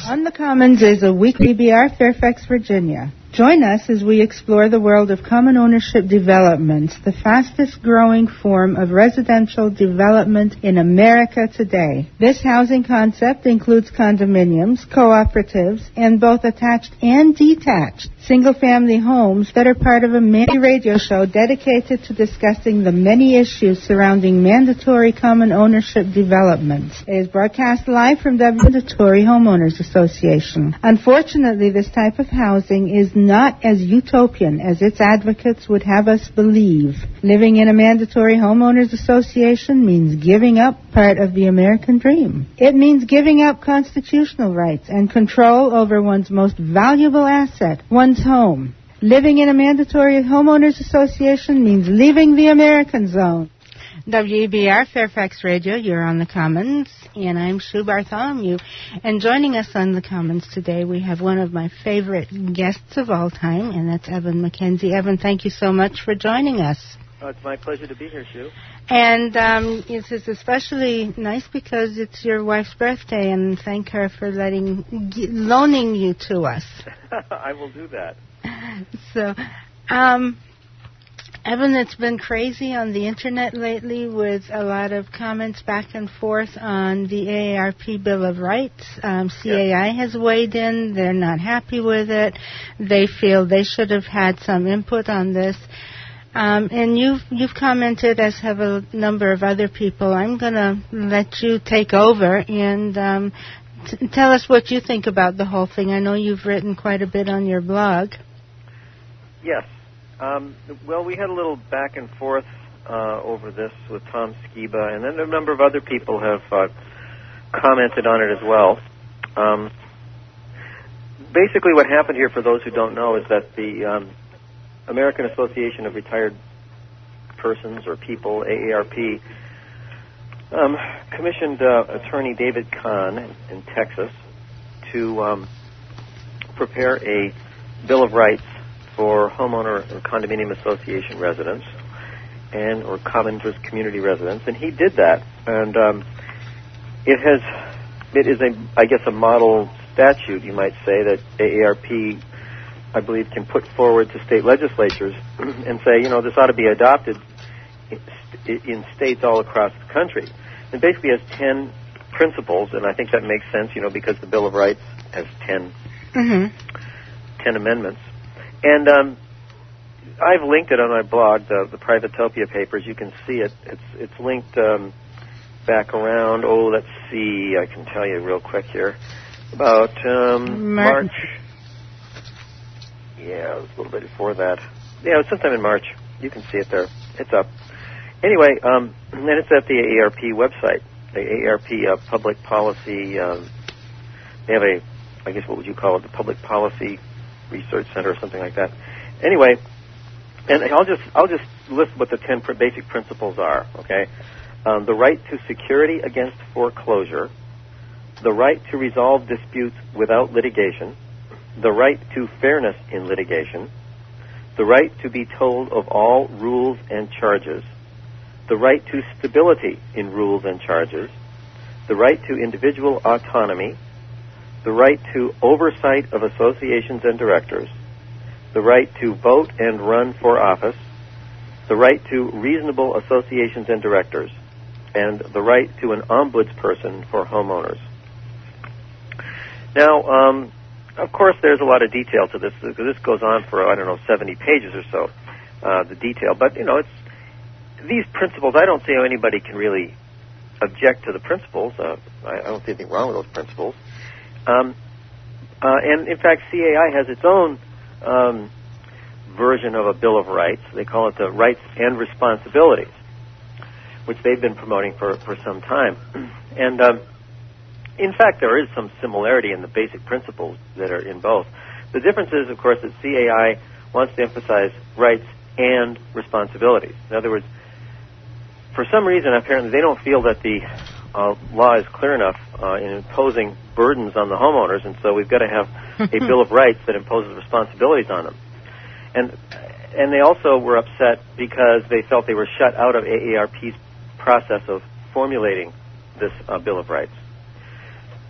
On the Commons is a weekly BR Fairfax, Virginia. Join us as we explore the world of common ownership developments, the fastest growing form of residential development in America today. This housing concept includes condominiums, cooperatives, and both attached and detached single-family homes that are part of a mini radio show dedicated to discussing the many issues surrounding mandatory common ownership developments. It is broadcast live from the Mandatory Homeowners Association. Unfortunately, this type of housing is not as utopian as its advocates would have us believe. Living in a mandatory homeowners association means giving up part of the American dream. It means giving up constitutional rights and control over one's most valuable asset, one's home. Living in a mandatory homeowners association means leaving the American zone. WEBR Fairfax Radio, you're on the Commons, and I'm Sue Bartholomew. And joining us on the Commons today, we have one of my favorite guests of all time, and that's Evan McKenzie. Evan, thank you so much for joining us. It's my pleasure to be here, Sue. And this is especially nice because it's your wife's birthday, and thank her for loaning you to us. I will do that. So, Evan, it's been crazy on the Internet lately with a lot of comments back and forth on the AARP Bill of Rights. CAI has weighed in. They're not happy with it. They feel they should have had some input on this. And you've commented, as have a number of other people. I'm going to let you take over and tell us what you think about the whole thing. I know you've written quite a bit on your blog. Yes. Well, we had a little back and forth over this with Tom Skiba, and then a number of other people have commented on it as well. Basically, what happened here, for those who don't know, is that the American Association of Retired Persons or People, AARP, commissioned attorney David Kahn in Texas to prepare a Bill of Rights for homeowner and condominium association residents or common interest community residents, and he did that. And it is a model statute, you might say, that AARP, I believe, can put forward to state legislatures and say, this ought to be adopted in states all across the country. And basically has 10 principles, and I think that makes sense, because the Bill of Rights has 10 amendments. And I've linked it on my blog, the Privatopia papers. You can see it. It's linked back around, let's see, I can tell you real quick here, about March. Yeah, it was a little bit before that. Yeah, it was sometime in March. You can see it there. It's up. Anyway, and it's at the AARP website, the AARP Public Policy. They have I guess what would you call it, the Public Policy Research Center or something like that. Anyway, and I'll just list what the 10 basic principles are, okay? The right to security against foreclosure, the right to resolve disputes without litigation, the right to fairness in litigation, the right to be told of all rules and charges, the right to stability in rules and charges, the right to individual autonomy, the right to oversight of associations and directors, the right to vote and run for office, the right to reasonable associations and directors, and the right to an ombudsperson for homeowners. Now, of course, there's a lot of detail to this, because this goes on for, 70 pages or so, the detail. But, it's these principles, I don't see how anybody can really object to the principles. I don't see anything wrong with those principles. And, in fact, CAI has its own version of a Bill of Rights. They call it the Rights and Responsibilities, which they've been promoting for some time. And, in fact, there is some similarity in the basic principles that are in both. The difference is, of course, that CAI wants to emphasize rights and responsibilities. In other words, for some reason, apparently, they don't feel that the law is clear enough in imposing burdens on the homeowners, and so we've got to have a Bill of Rights that imposes responsibilities on them. And they also were upset because they felt they were shut out of AARP's process of formulating this Bill of Rights.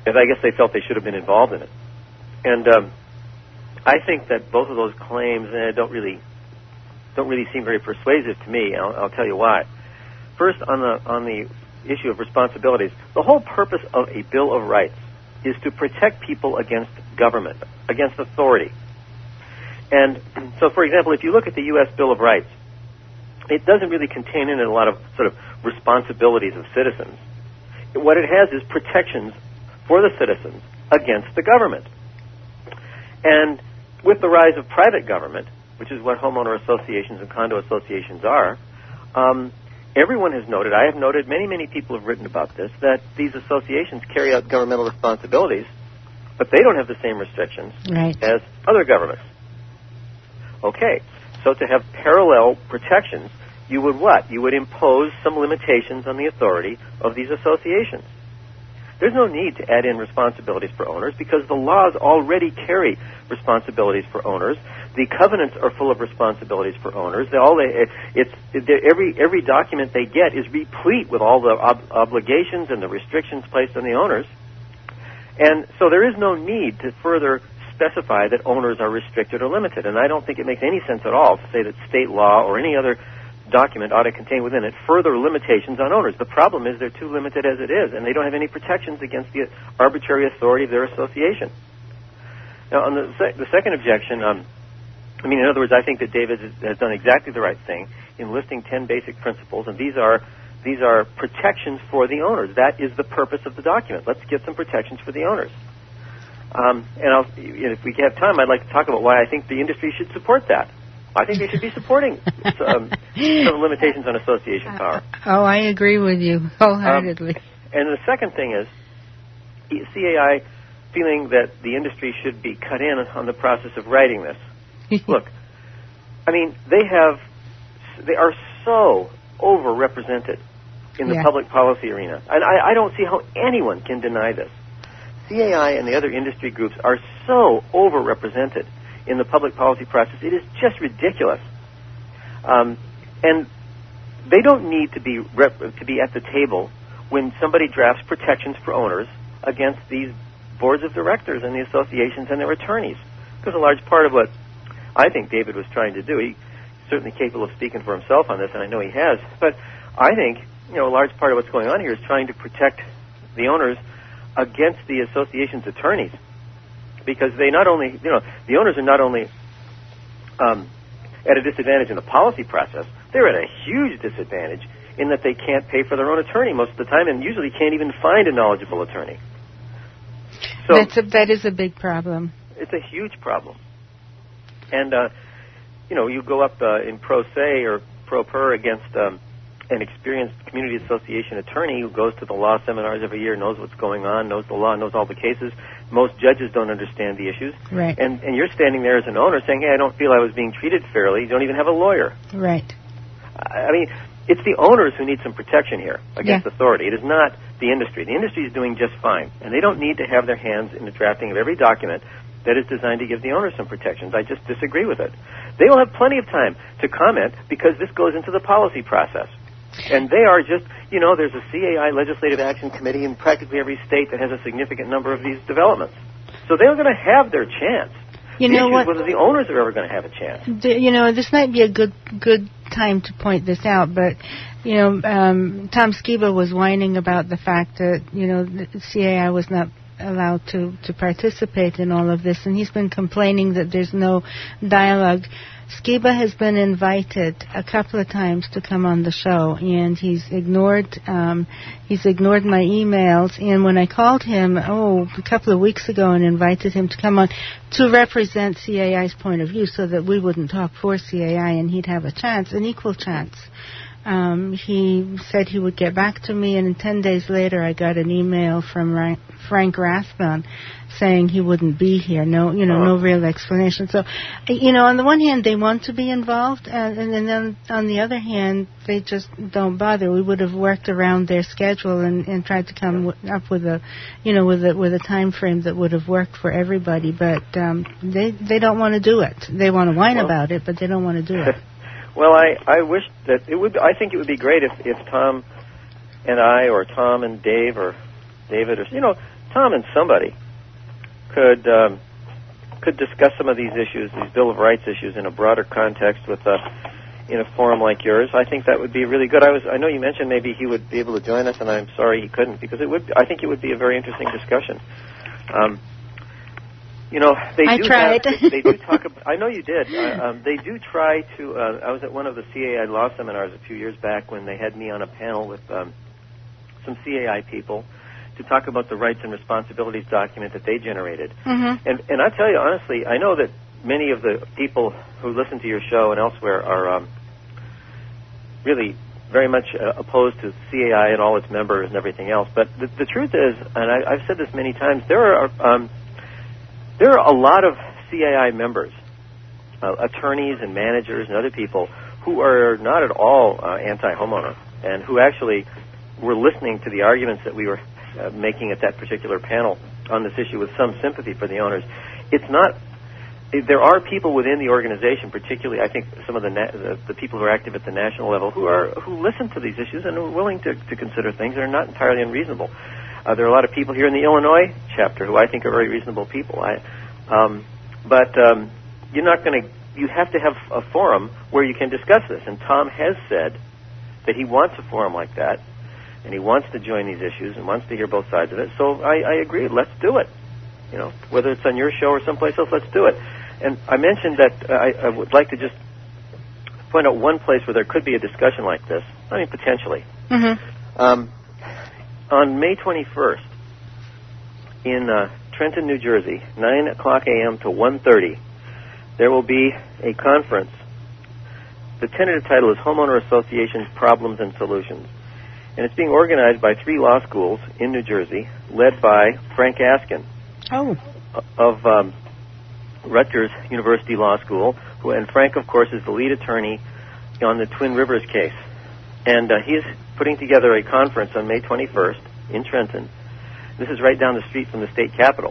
because I guess they felt they should have been involved in it. And I think that both of those claims don't really seem very persuasive to me. I'll tell you why. First, on the issue of responsibilities, the whole purpose of a Bill of Rights is to protect people against government, against authority. And so, for example, if you look at the U.S. Bill of Rights, it doesn't really contain in it a lot of sort of responsibilities of citizens. What it has is protections for the citizens against the government. And with the rise of private government, which is what homeowner associations and condo associations are, everyone has noted, I have noted, many people have written about this, that these associations carry out governmental responsibilities, but they don't have the same restrictions as other governments. Okay, so to have parallel protections, you would what? You would impose some limitations on the authority of these associations. There's no need to add in responsibilities for owners because the laws already carry responsibilities for owners. The covenants are full of responsibilities for owners. Every document they get is replete with all the obligations and the restrictions placed on the owners. And so there is no need to further specify that owners are restricted or limited. And I don't think it makes any sense at all to say that state law or any other document ought to contain within it further limitations on owners. The problem is they're too limited as it is, and they don't have any protections against the arbitrary authority of their association. Now, on the second objection, in other words, I think that David has done exactly the right thing in listing 10 basic principles, and these are protections for the owners. That is the purpose of the document. Let's get some protections for the owners. If we have time, I'd like to talk about why I think the industry should support that. I think they should be supporting some limitations on association power. Oh, I agree with you wholeheartedly. And the second thing is CAI feeling that the industry should be cut in on the process of writing this. Look, they are so overrepresented in the public policy arena. And I don't see how anyone can deny this. CAI and the other industry groups are so overrepresented in the public policy process. It is just ridiculous. And they don't need to be at the table when somebody drafts protections for owners against these boards of directors and the associations and their attorneys. Because a large part of what I think David was trying to do, he's certainly capable of speaking for himself on this, and I know he has, but I think a large part of what's going on here is trying to protect the owners against the association's attorneys. Because they not only, the owners are not only at a disadvantage in the policy process, they're at a huge disadvantage in that they can't pay for their own attorney most of the time and usually can't even find a knowledgeable attorney. So that is a big problem. It's a huge problem. And, you go up in pro se or pro per against an experienced community association attorney who goes to the law seminars every year, knows what's going on, knows the law, knows all the cases. Most judges don't understand the issues. Right. And you're standing there as an owner saying, hey, I don't feel I was being treated fairly. You don't even have a lawyer. Right. It's the owners who need some protection here against authority. It is not the industry. The industry is doing just fine, and they don't need to have their hands in the drafting of every document that is designed to give the owners some protections. I just disagree with it. They will have plenty of time to comment because this goes into the policy process. And they are just, there's a CAI Legislative Action Committee in practically every state that has a significant number of these developments. So they're going to have their chance. The issue is whether the owners are ever going to have a chance. This might be a good time to point this out, but, Tom Skiba was whining about the fact that, the CAI was not allowed to participate in all of this, and he's been complaining that there's no dialogue. Skiba has been invited a couple of times to come on the show, and he's ignored my emails. And when I called him, a couple of weeks ago and invited him to come on to represent CAI's point of view so that we wouldn't talk for CAI and he'd have an equal chance. He said he would get back to me, and 10 days later I got an email from Frank Rathbun saying he wouldn't be here. No real explanation. So, on the one hand they want to be involved, and then on the other hand they just don't bother. We would have worked around their schedule and tried to come up with a time frame that would have worked for everybody, but they don't want to do it. They want to whine about it, but they don't want to do it. Well, I wish that it would. I think it would be great if Tom and I, or Tom and Dave, or David, or Tom and somebody could discuss some of these issues, these Bill of Rights issues, in a broader context in a forum like yours, I think that would be really good. I know you mentioned maybe he would be able to join us, and I'm sorry he couldn't, because I think it would be a very interesting discussion. They do talk about, I know you did. They do try to, I was at one of the CAI law seminars a few years back when they had me on a panel with some CAI people to talk about the rights and responsibilities document that they generated. Mm-hmm. And I tell you, honestly, I know that many of the people who listen to your show and elsewhere are really very much opposed to CAI and all its members and everything else. But the truth is, and I've said this many times, there are a lot of CAI members, attorneys and managers and other people who are not at all anti-homeowner, and who actually were listening to the arguments that we were making at that particular panel on this issue with some sympathy for the owners. There are people within the organization, particularly I think some of the people who are active at the national level, who listen to these issues and are willing to consider things that are not entirely unreasonable. There are a lot of people here in the Illinois chapter who I think are very reasonable people. But you're not going to. You have to have a forum where you can discuss this. And Tom has said that he wants a forum like that, and he wants to join these issues and wants to hear both sides of it. So I agree. Let's do it. Whether it's on your show or someplace else, let's do it. And I mentioned that I would like to just point out one place where there could be a discussion like this. I mean, potentially. Mm-hmm. On May 21st, in Trenton, New Jersey, 9 o'clock a.m. to 1:30, there will be a conference. The tentative title is Homeowner Associations, Problems and Solutions. And it's being organized by 3 law schools in New Jersey, led by Frank Askin of Rutgers University Law School. And Frank, of course, is the lead attorney on the Twin Rivers case. And he's putting together a conference on May 21st in Trenton. This is right down the street from the state capitol.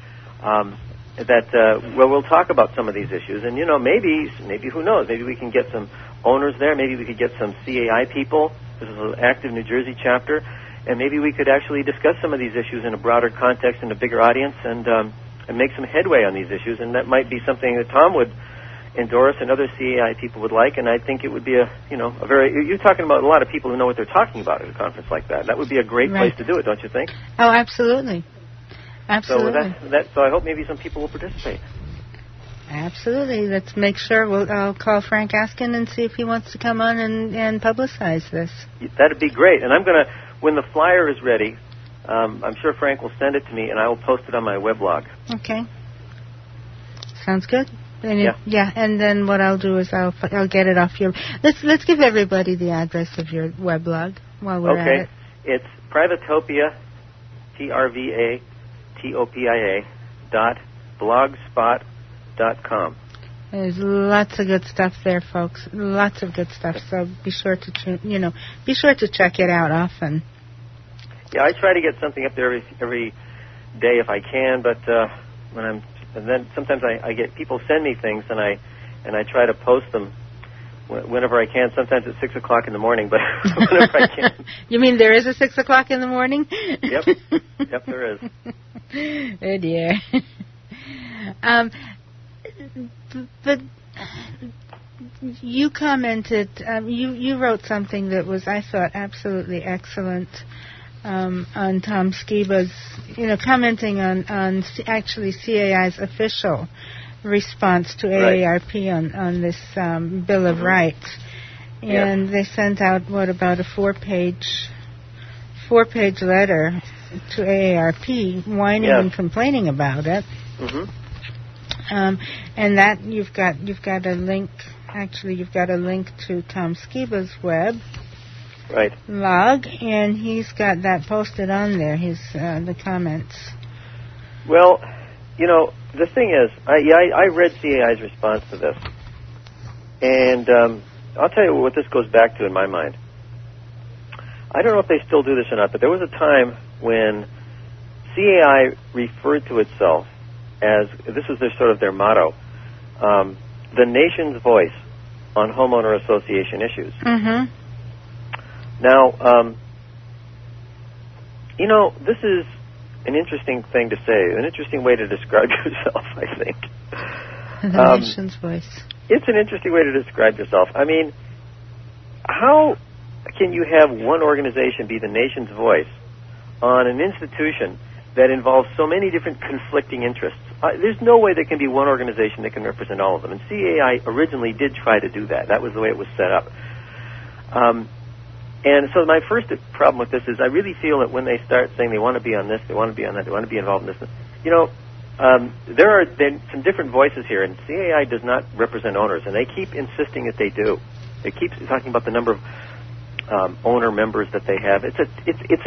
Where we'll talk about some of these issues. And, maybe, who knows, maybe we can get some owners there. Maybe we could get some CAI people. This is an active New Jersey chapter. And maybe we could actually discuss some of these issues in a broader context and a bigger audience and make some headway on these issues. And that might be something that Tom would endorse and other CAI people would like. And I think it would be you're talking about a lot of people who know what they're talking about at a conference like that. That would be a great place to do it, don't you think? Oh, absolutely. Absolutely. So I hope maybe some people will participate. Absolutely. Let's make sure. I'll call Frank Askin and see if he wants to come on and publicize this. That'd be great. And I'm going to, when the flyer is ready, I'm sure Frank will send it to me, and I will post it on my weblog. Okay. Sounds good. And and then what I'll do is I'll get it off your. Let's give everybody the address of your weblog while we're at it. It's Privatopia, TRVA.blogspot.com. There's lots of good stuff there, folks. Lots of good stuff. So be sure to check it out often. Yeah, I try to get something up there every day if I can, but and then sometimes I get people send me things and I try to post them whenever I can. Sometimes at 6 o'clock in the morning, but whenever I can. You mean there is a 6 o'clock in the morning? Yep, there is. Oh dear. But you commented. You wrote something that was, I thought, absolutely excellent. On Tom Skiba's, commenting on actually CAI's official response to AARP on this Bill of Rights, and they sent out about a four-page letter to AARP whining and complaining about it. Mm-hmm. And that you've got a link. Actually, you've got a link to Tom Skiba's web. Right. Log, and he's got that posted on there, the comments. Well, the thing is, I read CAI's response to this, and I'll tell you what this goes back to in my mind. I don't know if they still do this or not, but there was a time when CAI referred to itself as, this was their motto, the nation's voice on homeowner association issues. Mm-hmm. Now, this is an interesting thing to say, an interesting way to describe yourself, I think. The nation's voice. It's an interesting way to describe yourself. I mean, how can you have one organization be the nation's voice on an institution that involves so many different conflicting interests? There's no way there can be one organization that can represent all of them. And CAI originally did try to do that. That was the way it was set up. And so my first problem with this is I really feel that when they start saying they want to be on this, they want to be on that, they want to be involved in this, there are some different voices here, and CAI does not represent owners, and they keep insisting that they do. They keep talking about the number of owner members that they have. It's a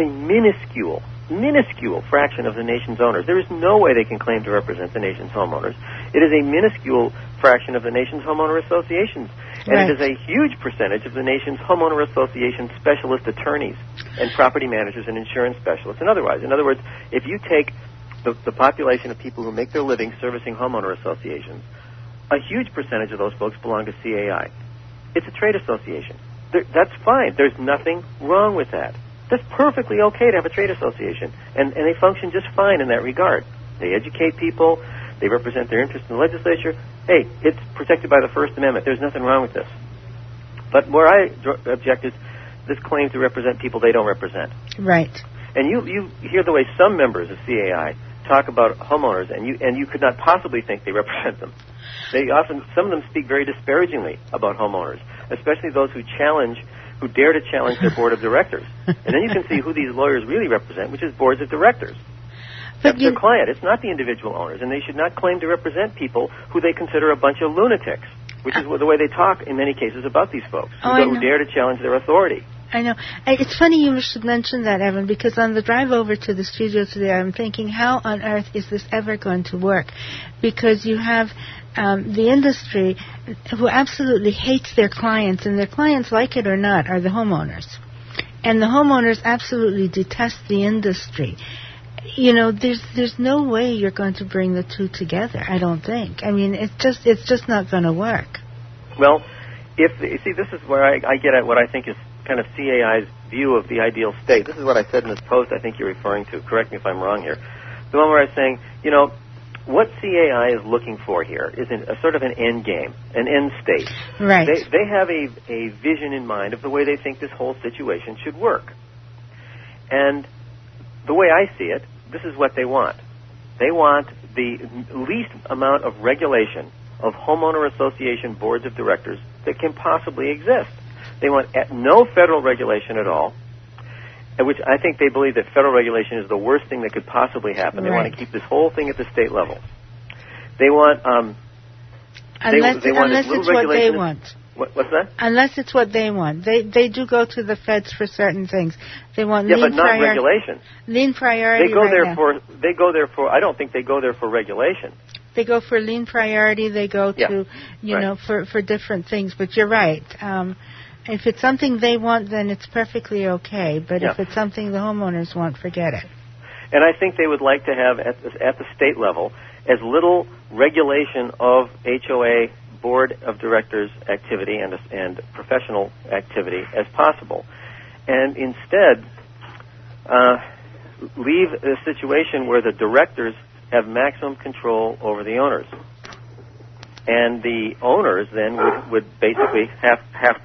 minuscule fraction of the nation's owners. There is no way they can claim to represent the nation's homeowners. It is a minuscule fraction of the nation's homeowner associations. And It is a huge percentage of the nation's homeowner association specialist attorneys and property managers and insurance specialists and otherwise. In other words, if you take the population of people who make their living servicing homeowner associations, a huge percentage of those folks belong to CAI. It's a trade association. That's fine. There's nothing wrong with that. That's perfectly okay to have a trade association. And they function just fine in that regard. They educate people. They represent their interests in the legislature. Hey, it's protected by the First Amendment. There's nothing wrong with this. But where I object is this claim to represent people they don't represent. Right. And you hear the way some members of CAI talk about homeowners, and you could not possibly think they represent them. Some of them speak very disparagingly about homeowners, especially those who dare to challenge their board of directors. And then you can see who these lawyers really represent, which is boards of directors. That's their client. It's not the individual owners, and they should not claim to represent people who they consider a bunch of lunatics, which is the way they talk in many cases about these folks who dare to challenge their authority. I know. It's funny you should mention that, Evan, because on the drive over to the studio today, I'm thinking, how on earth is this ever going to work? Because you have the industry who absolutely hates their clients, and their clients, like it or not, are the homeowners. And the homeowners absolutely detest the industry. There's no way you're going to bring the two together, I don't think. I mean, it's just not going to work. Well, this is where I get at what I think is kind of CAI's view of the ideal state. This is what I said in this post I think you're referring to. Correct me if I'm wrong here. The one where I was saying, what CAI is looking for here is a sort of an end game, an end state. Right. They have a vision in mind of the way they think this whole situation should work. And the way I see it, this is what they want. They want the least amount of regulation of homeowner association boards of directors that can possibly exist. They want no federal regulation at all, which I think they believe that federal regulation is the worst thing that could possibly happen. They want to keep this whole thing at the state level. They want unless it's what they want. What's that? Unless it's what they want. They do go to the feds for certain things. They want but not regulation. Lien priority. They go there for. I don't think they go there for regulation. They go for lien priority. They go to for different things. But you're right. If it's something they want, then it's perfectly okay. But if it's something the homeowners want, forget it. And I think they would like to have at the state level as little regulation of HOA board of directors activity and professional activity as possible, and instead leave a situation where the directors have maximum control over the owners. And the owners then would basically have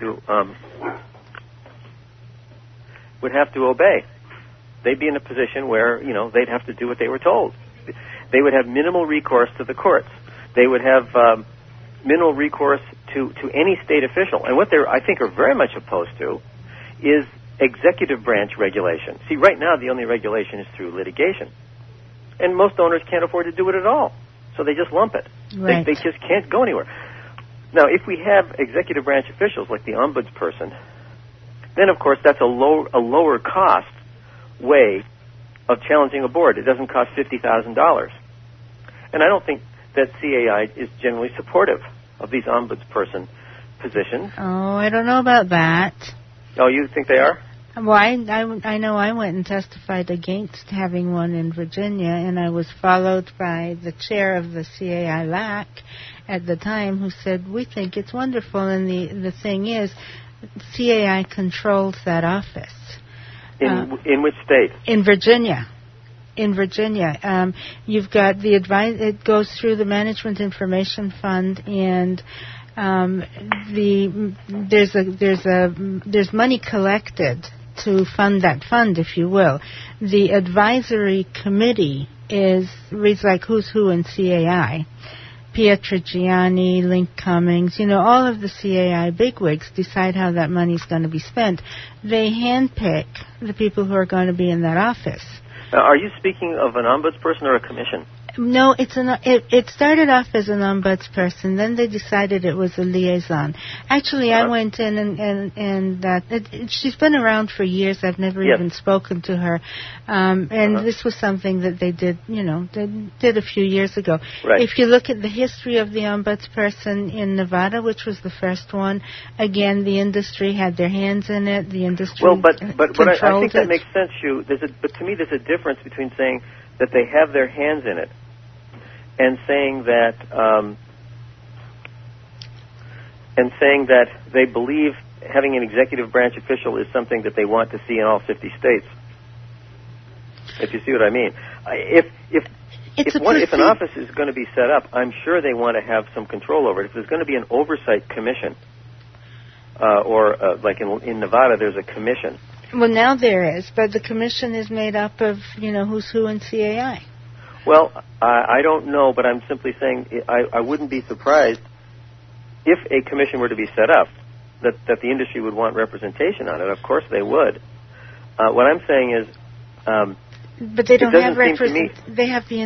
to obey. They'd be in a position where they'd have to do what they were told. They would have minimal recourse to the courts. They would have minimal recourse to any state official. And what they I think are very much opposed to is executive branch regulation. See, right now the only regulation is through litigation, and most owners can't afford to do it at all. So they just lump it. Right. They just can't go anywhere. Now, if we have executive branch officials like the ombudsperson, then of course that's a lower cost way of challenging a board. It doesn't cost $50,000. And I don't think that CAI is generally supportive of these ombudsperson positions. Oh, I don't know about that. Oh, you think they are? Well, I know I went and testified against having one in Virginia, and I was followed by the chair of the CAI LAC at the time, who said, we think it's wonderful, and the thing is, CAI controls that office. In which state? In Virginia. in Virginia. You've got the advice. It goes through the Management Information Fund, and there's money collected to fund that fund, if you will. The advisory committee reads like who's who in CAI. Pietrogianni, Link Cummings, all of the CAI bigwigs decide how that money's going to be spent. They handpick the people who are going to be in that office. Are you speaking of an ombudsperson or a commission? No, it started off as an ombudsperson. Then they decided it was a liaison. Actually, I went in and she's been around for years. I've never even spoken to her. This was something that they did, they did a few years ago. Right. If you look at the history of the ombudsperson in Nevada, which was the first one, again, the industry had their hands in it. The industry but I think that it. makes sense, Hugh. But to me, there's a difference between saying that they have their hands in it and saying that they believe having an executive branch official is something that they want to see in all 50 states. If you see what I mean. If an office is going to be set up, I'm sure they want to have some control over it. If there's going to be an oversight commission, like in Nevada, there's a commission. Well, now there is, but the commission is made up of, who's who in CAI. Well, I don't know, but I'm simply saying I wouldn't be surprised if a commission were to be set up that the industry would want representation on it. Of course they would. What I'm saying is, but they don't have They have the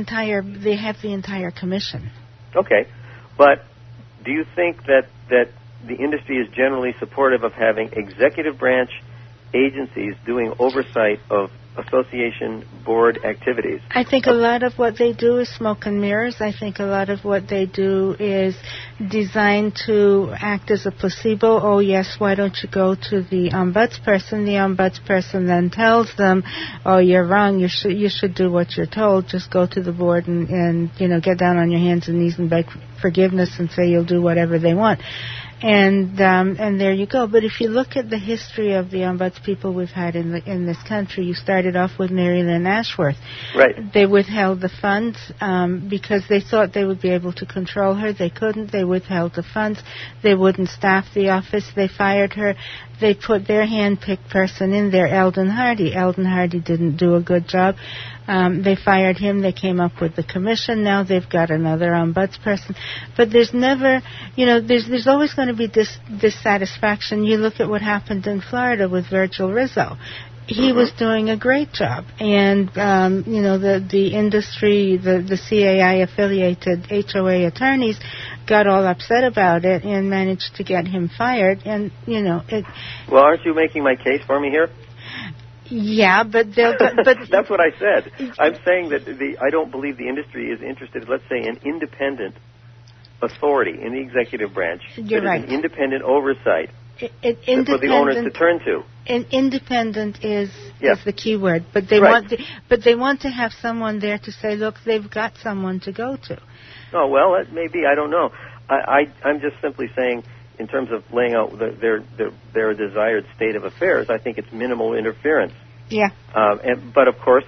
entire commission. Okay, but do you think that the industry is generally supportive of having executive branch agencies doing oversight of association board activities? I think a lot of what they do is smoke and mirrors. I think a lot of what they do is designed to act as a placebo. Oh, yes, why don't you go to the ombudsperson? The ombudsperson then tells them, oh, you're wrong. You should do what you're told. Just go to the board and get down on your hands and knees and beg forgiveness and say you'll do whatever they want. And there you go. But if you look at the history of the ombuds people we've had in this country, you started off with Mary Lynn Ashworth. Right. They withheld the funds because they thought they would be able to control her. They couldn't. They withheld the funds. They wouldn't staff the office. They fired her. They put their hand-picked person in there, Eldon Hardy. Eldon Hardy didn't do a good job. They fired him. They came up with the commission. Now they've got another ombudsperson. But there's never, there's always going to be dissatisfaction. You look at what happened in Florida with Virgil Rizzo. He was doing a great job. And, the industry, the CAI-affiliated HOA attorneys got all upset about it and managed to get him fired. And, Well, aren't you making my case for me here? Yeah, but that's what I said. I'm saying that I don't believe the industry is interested, let's say, in independent authority in the executive branch. You're right. An independent oversight for the owners to turn to. Independent is the key word, but they want to have someone there to say, look, they've got someone to go to. Oh, well, that may be. I don't know. I'm just simply saying, in terms of laying out their desired state of affairs, I think it's minimal interference. Yeah. But of course,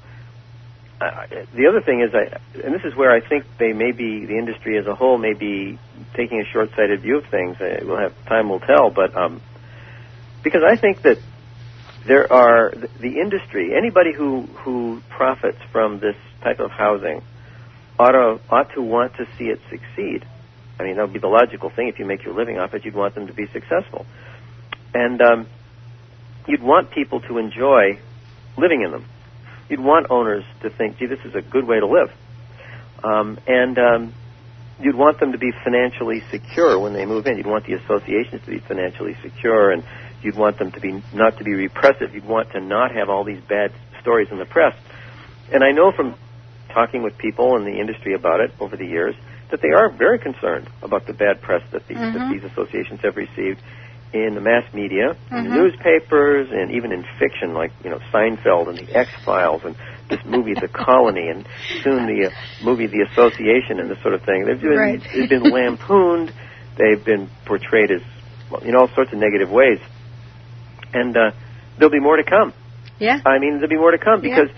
the other thing is, and this is where I think the industry as a whole may be taking a short-sighted view of things. Time will tell, but because I think that the industry, anybody who profits from this type of housing ought to want to see it succeed. I mean, that would be the logical thing. If you make your living off it, you'd want them to be successful. And you'd want people to enjoy living in them. You'd want owners to think, gee, this is a good way to live. And you'd want them to be financially secure when they move in. You'd want the associations to be financially secure, and you'd want them to not to be repressive. You'd want to not have all these bad stories in the press. And I know from talking with people in the industry about it over the years that they are very concerned about the bad press that these associations have received in the mass media, in the newspapers, and even in fiction, like Seinfeld and the X-Files and this movie, The Colony, and soon the movie The Association, and this sort of thing. They've been lampooned. They've been portrayed as all sorts of negative ways, and there'll be more to come. Yeah, I mean, there'll be more to come because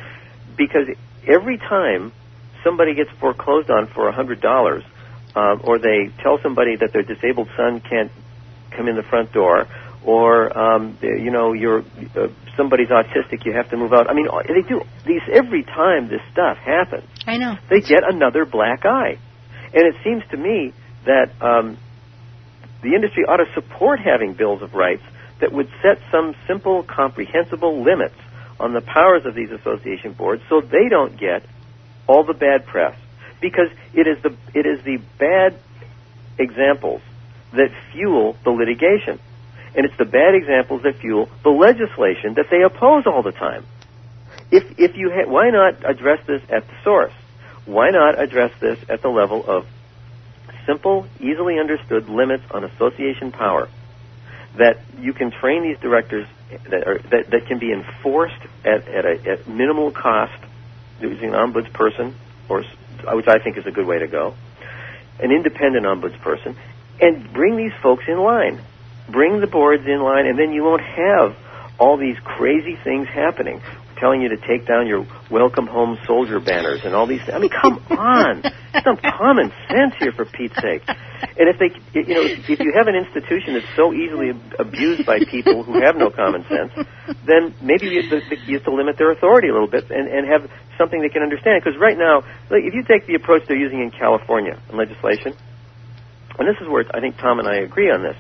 because every time somebody gets foreclosed on for $100, or they tell somebody that their disabled son can't come in the front door, or you're somebody's autistic, you have to move out. I mean, they do these every time this stuff happens. I know. They get another black eye, and it seems to me that the industry ought to support having bills of rights that would set some simple, comprehensible limits on the powers of these association boards, so they don't get all the bad press, because it is the bad examples that fuel the litigation. And it's the bad examples that fuel the legislation that they oppose all the time. Why not address this at the source? Why not address this at the level of simple, easily understood limits on association power that you can train these directors that can be enforced at minimal cost using an ombudsperson, which I think is a good way to go, an independent ombudsperson, and bring these folks in line. Bring the boards in line, and then you won't have all these crazy things happening, telling you to take down your welcome home soldier banners and all these things. I mean, come on. Some common sense here, for Pete's sake. And if you have an institution that's so easily abused by people who have no common sense, then maybe you have to limit their authority a little bit and have something they can understand. Because right now, if you take the approach they're using in California in legislation, and this is where I think Tom and I agree on this,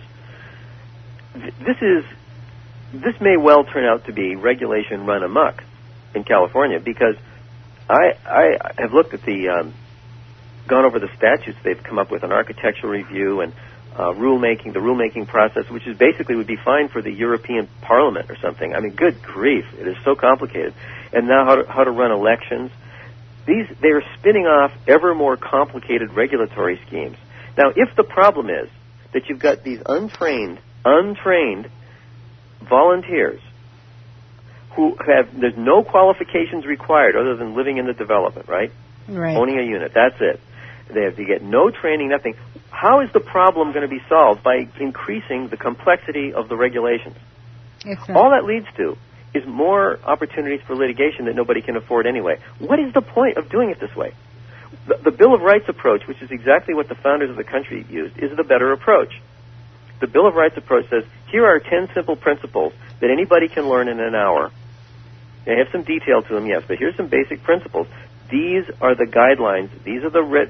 this may well turn out to be regulation run amok in California, because I have looked at gone over the statutes they've come up with on architectural review and the rulemaking process, which is basically would be fine for the European Parliament or something. I mean, good grief, it is so complicated. And now how to run elections. They are spinning off ever more complicated regulatory schemes. Now, if the problem is that you've got these untrained volunteers who there's no qualifications required other than living in the development, right? Right. Owning a unit, that's it. They have to get no training, nothing. How is the problem going to be solved? By increasing the complexity of the regulations. All that leads to is more opportunities for litigation that nobody can afford anyway. What is the point of doing it this way? The Bill of Rights approach, which is exactly what the founders of the country used, is the better approach. The Bill of Rights approach says, here are 10 simple principles that anybody can learn in an hour. They have some detail to them, yes, but here's some basic principles. These are the guidelines. These are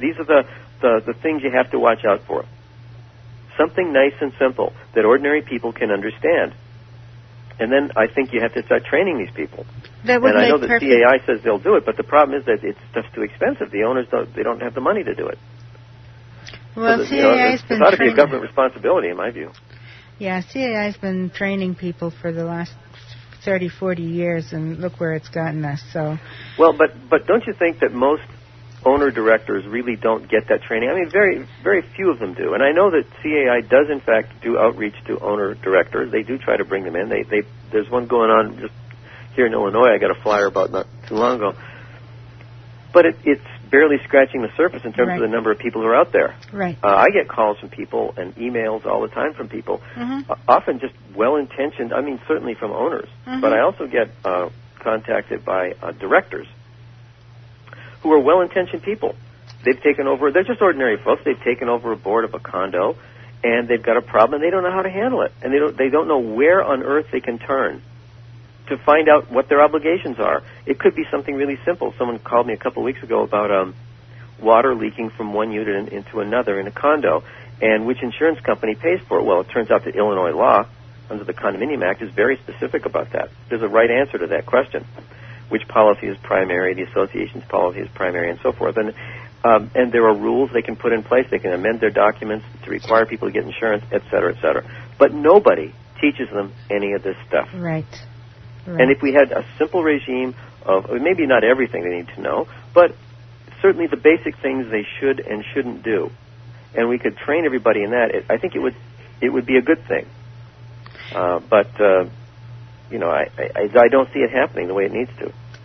the things you have to watch out for. Something nice and simple that ordinary people can understand. And then I think you have to start training these people. That would and I know make that CAI says they'll do it, but the problem is that it's just too expensive. The owners don't have the money to do it. Well, CAI's been it ought to be a government responsibility, in my view. Yeah, CAI's been training people for the last 30, 40 years, and look where it's gotten us. So. Well, but don't you think that most owner-directors really don't get that training? I mean, very, very few of them do. And I know that CAI does, in fact, do outreach to owner-directors. They do try to bring them in. There's one going on just here in Illinois. I got a flyer about not too long ago. But it's barely scratching the surface in terms of the number of people who are out there. Right. I get calls from people and emails all the time from people, often just well-intentioned, I mean, certainly from owners. But I also get contacted by directors who are well-intentioned people. They've taken over, they're just ordinary folks, they've taken over a board of a condo, and they've got a problem, and they don't know how to handle it. And they don't know where on earth they can turn to find out what their obligations are. It could be something really simple. Someone called me a couple of weeks ago about water leaking from one unit into another in a condo, and which insurance company pays for it. Well, it turns out that Illinois law, under the Condominium Act, is very specific about that. There's a right answer to that question. Which policy is primary, the association's policy is primary, and so forth. And there are rules they can put in place. They can amend their documents to require people to get insurance, et cetera, et cetera. But nobody teaches them any of this stuff. Right. And if we had a simple regime of, maybe not everything they need to know, but certainly the basic things they should and shouldn't do, and we could train everybody in that, I think it would be a good thing. But I don't see it happening the way it needs to.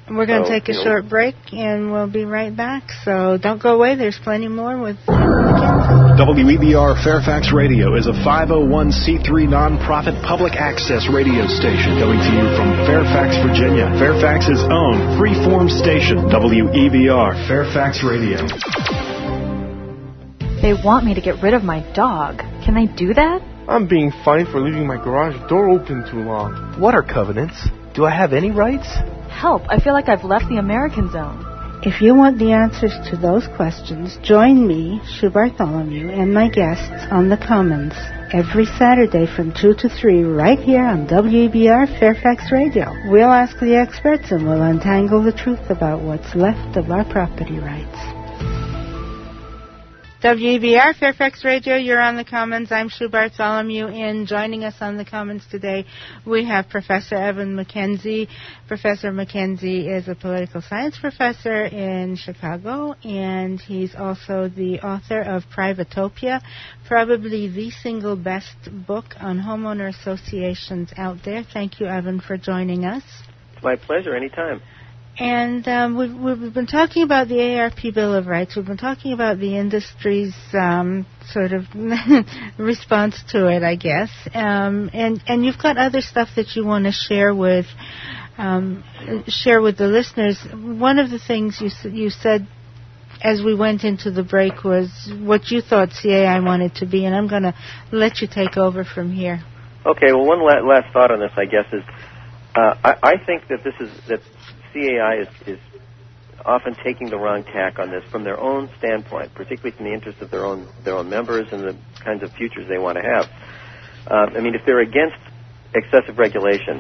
We're going to take a short break, and we'll be right back. So don't go away. There's plenty more with Mackenzie. WEBR Fairfax Radio is a 501c3 nonprofit public access radio station coming to you from Fairfax, Virginia. Fairfax's own free-form station, WEBR Fairfax Radio. They want me to get rid of my dog. Can they do that? I'm being fined for leaving my garage door open too long. What are covenants? Do I have any rights? Help, I feel like I've left the American zone. If you want the answers to those questions, join me, Sue Bartholomew, and my guests on the Commons every Saturday from 2 to 3 right here on WEBR Fairfax Radio. We'll ask the experts and we'll untangle the truth about what's left of our property rights. WEBR Fairfax Radio, you're on the Commons. I'm Sue Bartholomew, and joining us on the Commons today, we have Professor Evan Mackenzie. Professor Mackenzie is a political science professor in Chicago, and he's also the author of Privatopia, probably the single best book on homeowner associations out there. Thank you, Evan, for joining us. It's my pleasure, anytime. And we've been talking about the ARP Bill of Rights. We've been talking about the industry's sort of response to it, I guess. And you've got other stuff that you want to share with the listeners. One of the things you said as we went into the break was what you thought CAI wanted to be, and I'm going to let you take over from here. Okay. Well, one last thought on this, I guess, is I think that that CAI is often taking the wrong tack on this from their own standpoint, particularly from the interest of their own members and the kinds of futures they want to have. I mean, if they're against excessive regulation,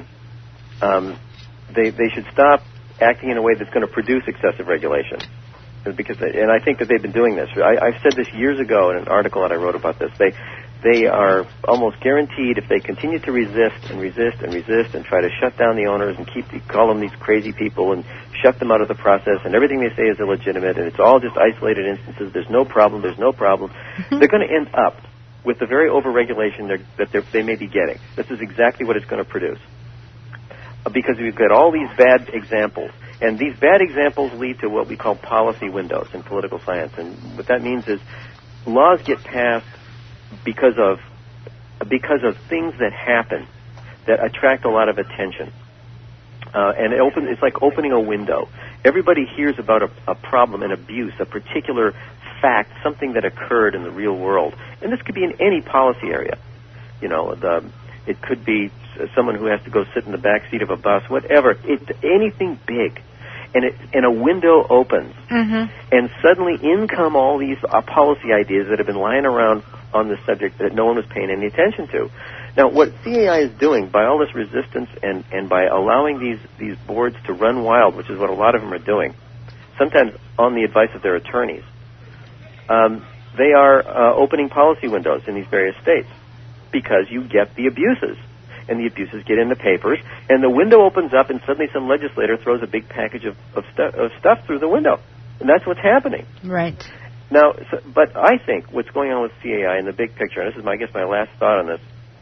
they should stop acting in a way that's going to produce excessive regulation. And I think that they've been doing this. I've said this years ago in an article that I wrote about this. They are almost guaranteed, if they continue to resist and try to shut down the owners and call them these crazy people and shut them out of the process, and everything they say is illegitimate and it's all just isolated instances, there's no problem, they're going to end up with the very overregulation that they may be getting. This is exactly what it's going to produce. Because we've got all these bad examples, and these bad examples lead to what we call policy windows in political science. And what that means is laws get passed because of things that happen that attract a lot of attention. And it's like opening a window. Everybody hears about a problem, an abuse, a particular fact, something that occurred in the real world. And this could be in any policy area. You know, it could be someone who has to go sit in the back seat of a bus, whatever. Anything big. And a window opens. Mm-hmm. And suddenly in come all these policy ideas that have been lying around on this subject that no one was paying any attention to. Now, what CAI is doing by all this resistance and by allowing these boards to run wild, which is what a lot of them are doing, sometimes on the advice of their attorneys, they are opening policy windows in these various states because you get the abuses. And the abuses get in the papers, and the window opens up, and suddenly some legislator throws a big package of stuff through the window. And that's what's happening. Right. Now, but I think what's going on with CAI in the big picture, and this is my last thought on this,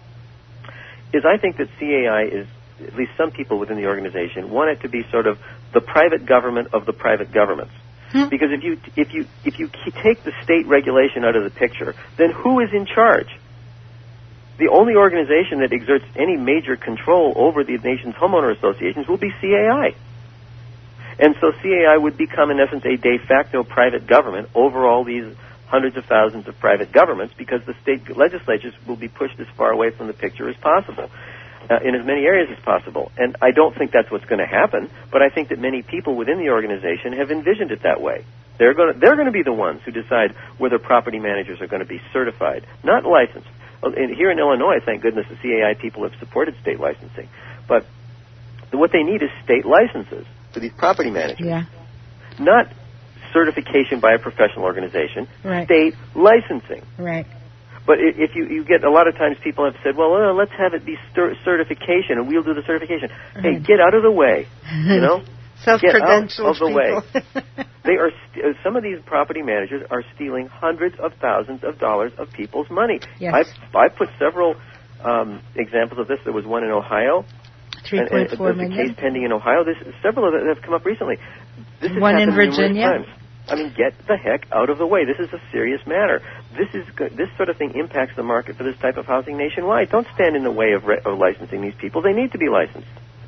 is I think that CAI is, at least some people within the organization, want it to be sort of the private government of the private governments. Because if you take the state regulation out of the picture, then who is in charge? The only organization that exerts any major control over the nation's homeowner associations will be CAI. And so CAI would become, in essence, a de facto private government over all these hundreds of thousands of private governments because the state legislatures will be pushed as far away from the picture as possible, in as many areas as possible. And I don't think that's what's going to happen, but I think that many people within the organization have envisioned it that way. They're going to be the ones who decide whether property managers are going to be certified, not licensed. Here in Illinois, thank goodness, the CAI people have supported state licensing. But what they need is state licenses for these property managers. Yeah. Not certification by a professional organization, right. State licensing. Right. But if you get, a lot of times people have said, well, let's have it be certification, and we'll do the certification. Right. Hey, get out of the way, you know? Self-credentialed people. Get out of the way. They are some of these property managers are stealing hundreds of thousands of dollars of people's money. Yes. I put several examples of this. There was one in Ohio $3.4 million. There's a case pending in Ohio. Several of them have come up recently. This has one in happened numerous Virginia. times. I mean, get the heck out of the way. This is a serious matter. This sort of thing impacts the market for this type of housing nationwide. Don't stand in the way of licensing these people. They need to be licensed.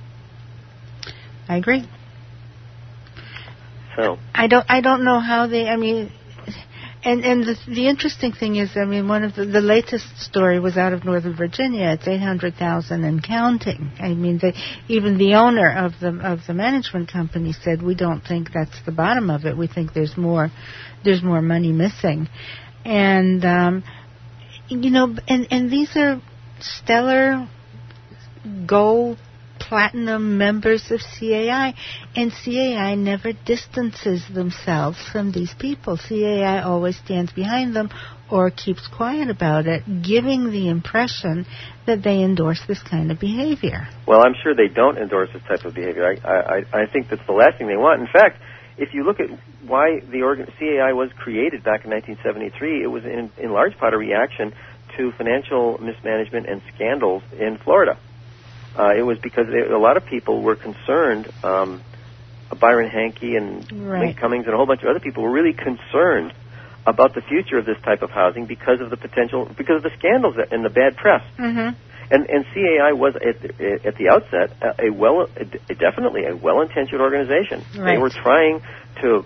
I agree. So I don't know how they. I mean, and the interesting thing is, I mean, one of the latest story was out of Northern Virginia. It's 800,000 and counting. I mean, even the owner of the management company said, we don't think that's the bottom of it. We think there's more money missing, and you know, and these are stellar gold, platinum members of CAI, and CAI never distances themselves from these people. CAI always stands behind them or keeps quiet about it, giving the impression that they endorse this kind of behavior. Well, I'm sure they don't endorse this type of behavior. I think that's the last thing they want. In fact, if you look at why the CAI was created back in 1973, it was in large part a reaction to financial mismanagement and scandals in Florida. It was because a lot of people were concerned. Byron Hankey and Link Cummings and a whole bunch of other people were really concerned about the future of this type of housing because of the scandals and the bad press. Mm-hmm. And CAI was at the outset definitely a well-intentioned organization. Right. They were trying to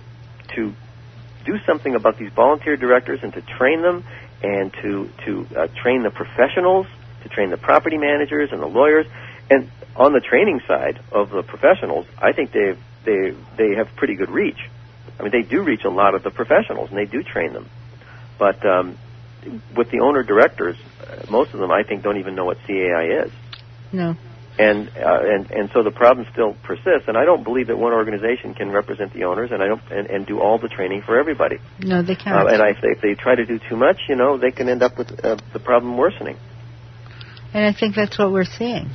do something about these volunteer directors and to train them and to train the professionals, to train the property managers and the lawyers. And on the training side of the professionals, I think they have pretty good reach. I mean, they do reach a lot of the professionals, and they do train them. But with the owner-directors, most of them, I think, don't even know what CAI is. No. And so the problem still persists, and I don't believe that one organization can represent the owners and do all the training for everybody. No, they can't. And if they try to do too much, you know, they can end up with the problem worsening. And I think that's what we're seeing.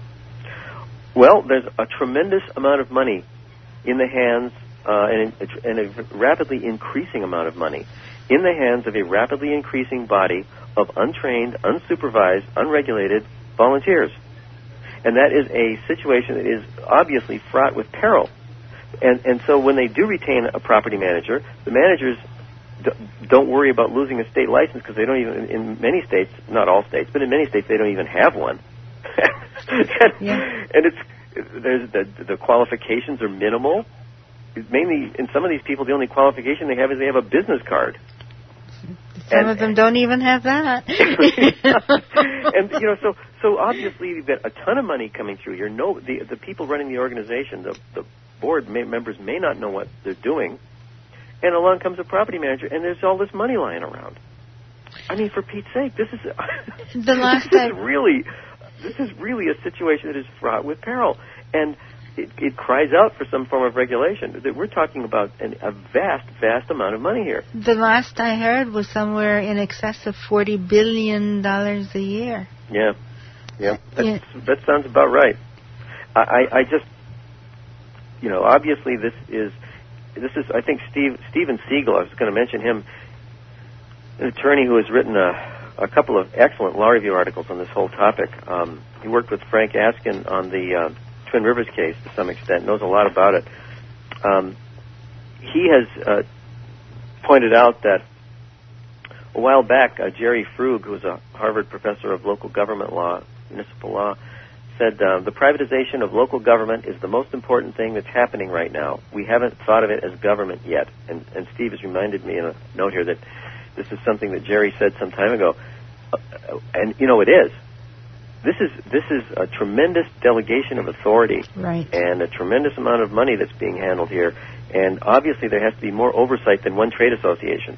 Well, there's a tremendous amount of money in the hands, and a rapidly increasing amount of money in the hands of a rapidly increasing body of untrained, unsupervised, unregulated volunteers. And that is a situation that is obviously fraught with peril. And so when they do retain a property manager, the managers don't worry about losing a state license because they don't even, in many states, not all states, but in many states they don't even have one. And there's the qualifications are minimal. Mainly, in some of these people, the only qualification they have is they have a business card. Some of them don't even have that. And you know, so obviously you've got a ton of money coming through here. The people running the organization, the board members may not know what they're doing, and along comes a property manager, and there's all this money lying around. I mean, for Pete's sake, this is This is really a situation that is fraught with peril, and it cries out for some form of regulation. We're talking about a vast amount of money here. The last I heard was somewhere in excess of $40 billion a year. Yeah. That sounds about right. I just, you know, obviously this is I think Steven Siegel, I was going to mention him, an attorney who has written a couple of excellent law review articles on this whole topic. He worked with Frank Askin on the Twin Rivers case to some extent, knows a lot about it. He has pointed out that a while back, Jerry Frug, who was a Harvard professor of local government law, municipal law, said the privatization of local government is the most important thing that's happening right now. We haven't thought of it as government yet. And Steve has reminded me in a note here that this is something that Jerry said some time ago. And, you know, it is. This is a tremendous delegation of authority, right, and a tremendous amount of money that's being handled here. And obviously there has to be more oversight than one trade association.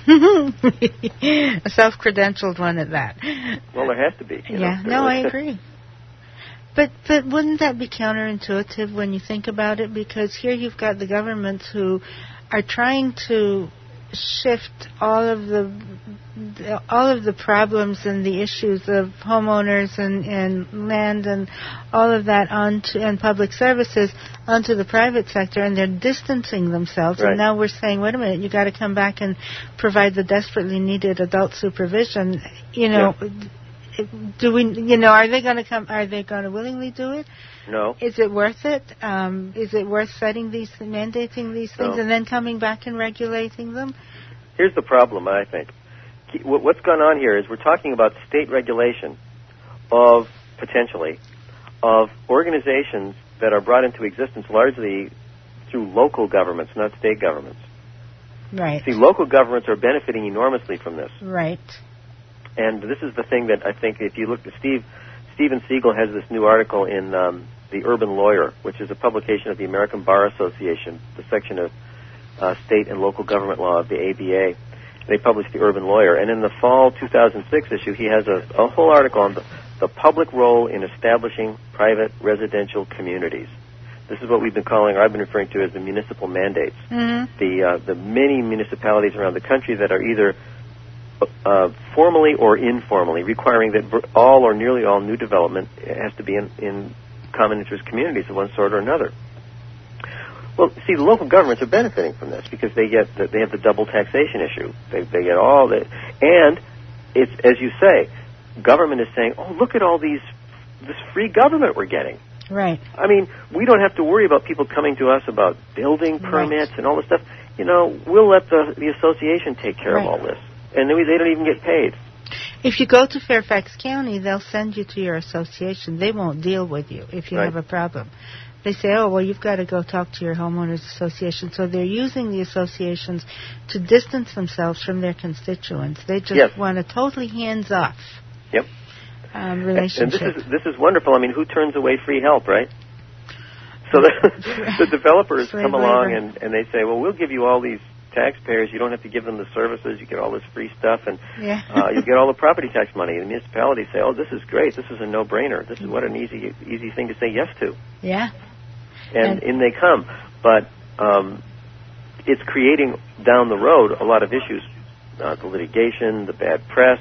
A self-credentialed one at that. Well, there has to be. I agree. But wouldn't that be counterintuitive when you think about it? Because here you've got the governments who are trying to shift all of the problems and the issues of homeowners and land and all of that and public services onto the private sector, and they're distancing themselves. Right. And now we're saying, wait a minute, you got to come back and provide the desperately needed adult supervision. You know, do we? You know, are they going to come? Are they going to willingly do it? No. Is it worth it? Is it worth mandating these things, and then coming back and regulating them? Here's the problem, I think. What's gone on here is we're talking about state regulation of, potentially, of organizations that are brought into existence largely through local governments, not state governments. Right. See, local governments are benefiting enormously from this. Right. And this is the thing that I think, if you look at Steven Siegel has this new article in The Urban Lawyer, which is a publication of the American Bar Association, the section of state and local government law of the ABA. They published The Urban Lawyer. And in the fall 2006 issue, he has a whole article on the public role in establishing private residential communities. This is what we've been calling, or I've been referring to as the municipal mandates. Mm-hmm. The many municipalities around the country that are either formally or informally requiring that all or nearly all new development has to be in common interest communities of one sort or another. Well, see, the local governments are benefiting from this because they have the double taxation issue. They get all the, and it's, as you say, government is saying, oh, look at all this free government we're getting. Right. I mean, we don't have to worry about people coming to us about building permits and all this stuff. You know, we'll let the association take care of all this. And then they don't even get paid. If you go to Fairfax County, they'll send you to your association. They won't deal with you if you have a problem. They say, oh, well, you've got to go talk to your homeowners association. So they're using the associations to distance themselves from their constituents. They just want a totally hands-off relationship. And this is wonderful. I mean, who turns away free help, right? So the developers come along and they say, well, we'll give you all these taxpayers. You don't have to give them the services. You get all this free stuff, and you get all the property tax money. And the municipalities say, oh, this is great. This is a no-brainer. This is what an easy thing to say yes to. Yeah. And in they come. But it's creating, down the road, a lot of issues. The litigation, the bad press,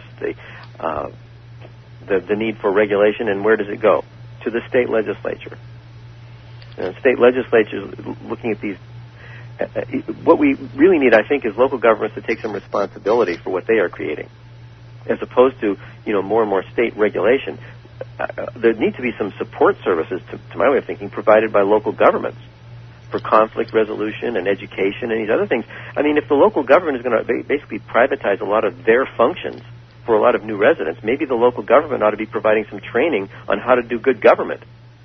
the need for regulation, and where does it go? To the state legislature. And state legislatures looking at these. What we really need, I think, is local governments to take some responsibility for what they are creating, as opposed to, more and more state regulation. There need to be some support services, to my way of thinking, provided by local governments for conflict resolution and education and these other things. I mean, if the local government is going to basically privatize a lot of their functions for a lot of new residents, maybe the local government ought to be providing some training on how to do good government.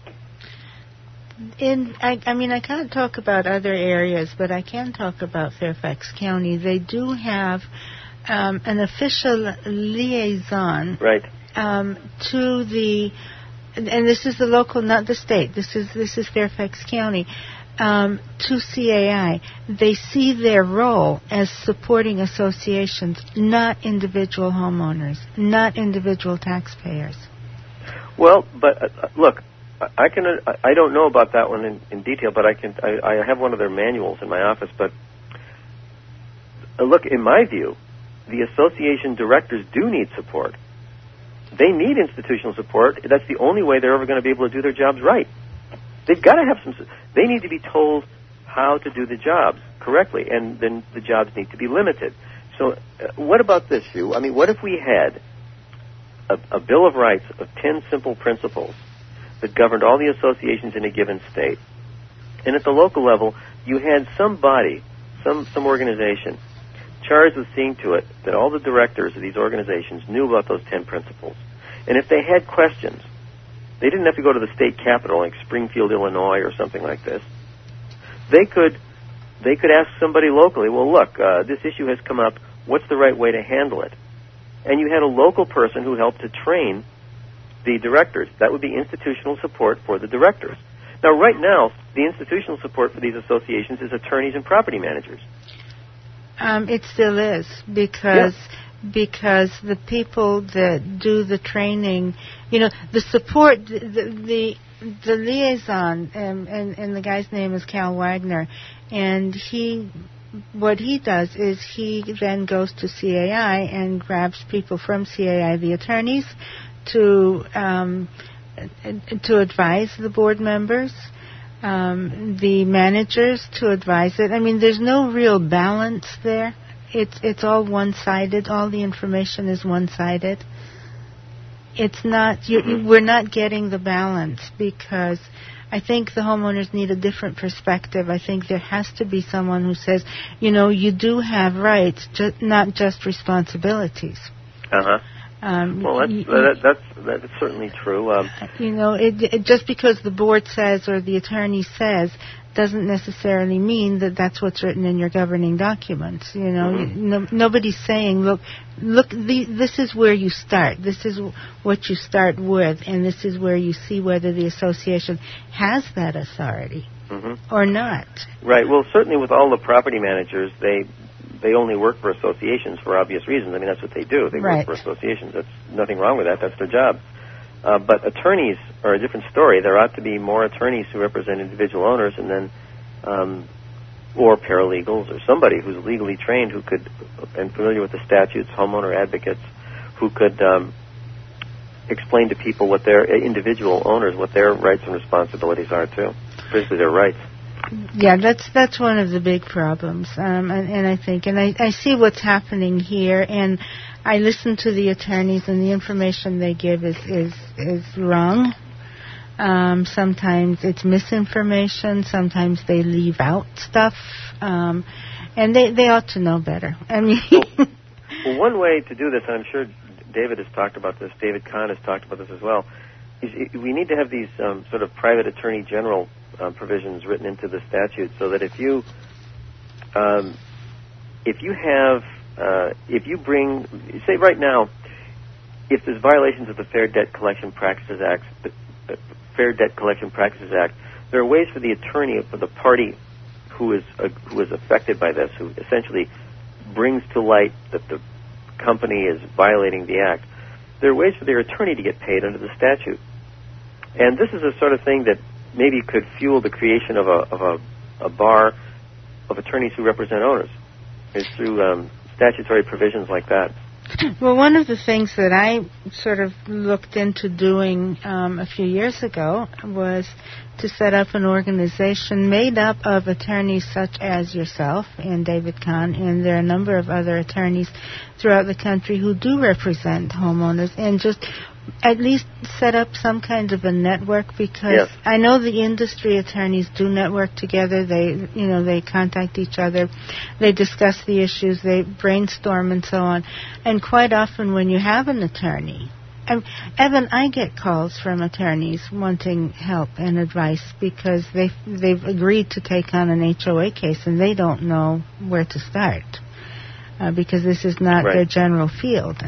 I can't talk about other areas, but I can talk about Fairfax County. They do have an official liaison to the, and this is the local, not the state. This is Fairfax County, to CAI. They see their role as supporting associations, not individual homeowners, not individual taxpayers. Well, but look. I don't know about that one in detail, but I have one of their manuals in my office. But look, in my view, the association directors do need support. They need institutional support. That's the only way they're ever going to be able to do their jobs right. They've got to have some. They need to be told how to do the jobs correctly, and then the jobs need to be limited. So, what about this, Hugh? I mean, what if we had a Bill of Rights of 10 simple principles that governed all the associations in a given state? And at the local level, you had some body, some organization, charged with seeing to it that all the directors of these organizations knew about those 10 principles. And if they had questions, they didn't have to go to the state capitol like Springfield, Illinois or something like this. They could ask somebody locally, well, look, this issue has come up. What's the right way to handle it? And you had a local person who helped to train the directors. That would be institutional support for the directors. Now, right now, the institutional support for these associations is attorneys and property managers. It still is, because the people that do the training, the support, the liaison, and the guy's name is Cal Wagner, and what he does is he then goes to CAI and grabs people from CAI, the attorneys, to advise the board members, the managers to advise it. I mean, there's no real balance there. It's all one-sided. All the information is one-sided. it's not, we're not getting the balance, because I think the homeowners need a different perspective. I think there has to be someone who says, you do have rights, not just responsibilities. Uh-huh. That's certainly true. Just because the board says or the attorney says doesn't necessarily mean that that's what's written in your governing documents. Nobody's saying, look, this is where you start. This is what you start with, and this is where you see whether the association has that authority or not. Right. Well, certainly with all the property managers, they only work for associations for obvious reasons. I mean, that's what they do. They work for associations. That's nothing wrong with that. That's their job. But attorneys are a different story. There ought to be more attorneys who represent individual owners, and then, or paralegals, or somebody who's legally trained who could, and familiar with the statutes, homeowner advocates, who could explain to people what their individual owners, what their rights and responsibilities are too, especially their rights. Yeah, that's one of the big problems, and I think, and I see what's happening here, and I listen to the attorneys, and the information they give is wrong. Sometimes it's misinformation. Sometimes they leave out stuff, and they ought to know better. I mean, well, one way to do this, and I'm sure David has talked about this. David Kahn has talked about this as well. Is we need to have these sort of private attorney general provisions written into the statute, so that if you bring, say right now, if there's violations of the Fair Debt Collection Practices Act, there are ways for the attorney, for the party who is affected by this, who essentially brings to light that the company is violating the act. There are ways for their attorney to get paid under the statute, and this is a sort of thing that maybe could fuel the creation of a bar of attorneys who represent owners. It's through statutory provisions like that. Well, one of the things that I sort of looked into doing a few years ago was to set up an organization made up of attorneys such as yourself and David Kahn, and there are a number of other attorneys throughout the country who do represent homeowners, and just at least set up some kind of a network, because I know the industry attorneys do network together. They contact each other, they discuss the issues, they brainstorm and so on. And quite often when you have an attorney, Evan, I get calls from attorneys wanting help and advice because they've agreed to take on an HOA case and they don't know where to start because this is not their general field.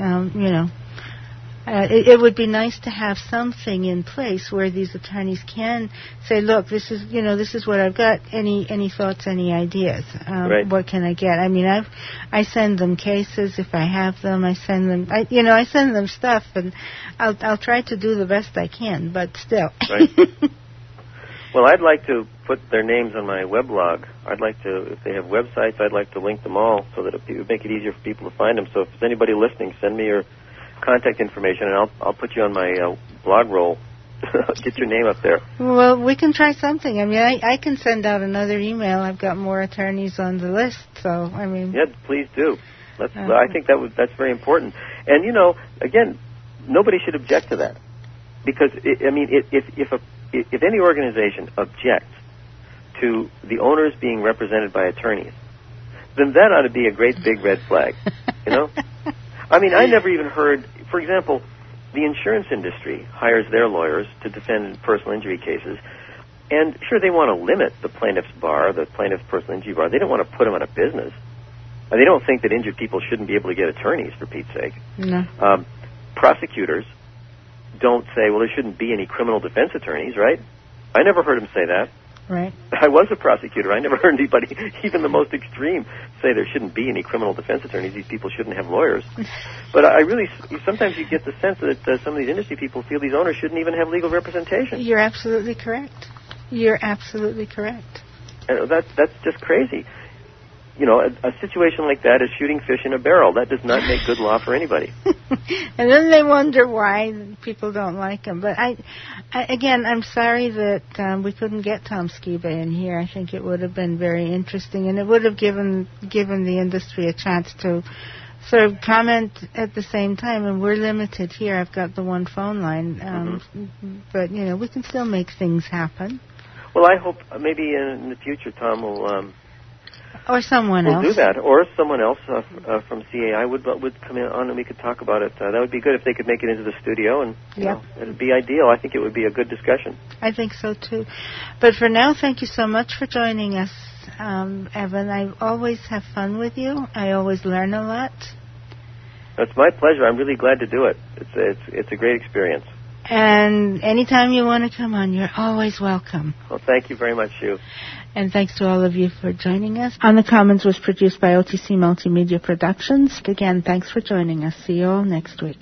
It would be nice to have something in place where these attorneys can say, "Look, this is what I've got. Any thoughts? Any ideas? What can I get?" I mean, I send them cases if I have them. I send them, I send them stuff, and I'll try to do the best I can. But still. Right. Well, I'd like to put their names on my weblog. I'd like to, if they have websites, I'd like to link them all so that it would make it easier for people to find them. So if there's anybody listening, send me your contact information, and I'll put you on my blog roll. Get your name up there. Well, we can try something. I mean, I can send out another email. I've got more attorneys on the list, so I mean. Yeah, please do. I think that's very important. And again, nobody should object to that, because if any organization objects to the owners being represented by attorneys, then that ought to be a great big red flag. I mean, I never even heard, for example, the insurance industry hires their lawyers to defend personal injury cases, and sure, they want to limit the plaintiff's bar, the plaintiff's personal injury bar. They don't want to put them out of business. They don't think that injured people shouldn't be able to get attorneys, for Pete's sake. No. Prosecutors don't say, well, there shouldn't be any criminal defense attorneys, right? I never heard them say that. Right. I was a prosecutor. I never heard anybody, even the most extreme, say there shouldn't be any criminal defense attorneys. These people shouldn't have lawyers. But sometimes you get the sense that some of these industry people feel these owners shouldn't even have legal representation. You're absolutely correct. And that's just crazy. A situation like that is shooting fish in a barrel. That does not make good law for anybody. And then they wonder why people don't like him. But I'm sorry that we couldn't get Tom Skiba in here. I think it would have been very interesting, and it would have given the industry a chance to sort of comment at the same time, and we're limited here. I've got the one phone line, but, we can still make things happen. Well, I hope maybe in the future Tom will... or someone else. We'll do that. Or someone else from CAI would come in on and we could talk about it. That would be good if they could make it into the studio, and it would be ideal. I think it would be a good discussion. I think so, too. But for now, thank you so much for joining us, Evan. I always have fun with you. I always learn a lot. It's my pleasure. I'm really glad to do it. It's a great experience. And anytime you want to come on, you're always welcome. Well, thank you very much, Sue. And thanks to all of you for joining us. On the Commons was produced by OTC Multimedia Productions. Again, thanks for joining us. See you all next week.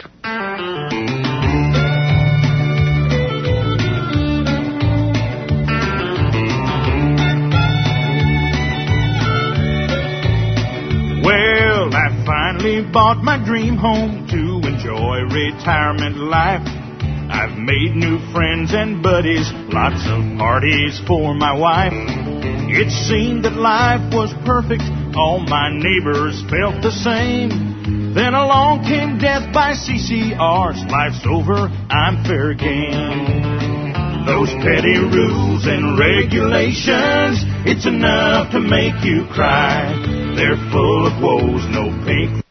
Well, I finally bought my dream home to enjoy retirement life. I've made new friends and buddies, lots of parties for my wife. It seemed that life was perfect, all my neighbors felt the same. Then along came death by CCRs, life's over, I'm fair game. Those petty rules and regulations, it's enough to make you cry. They're full of woes, no pink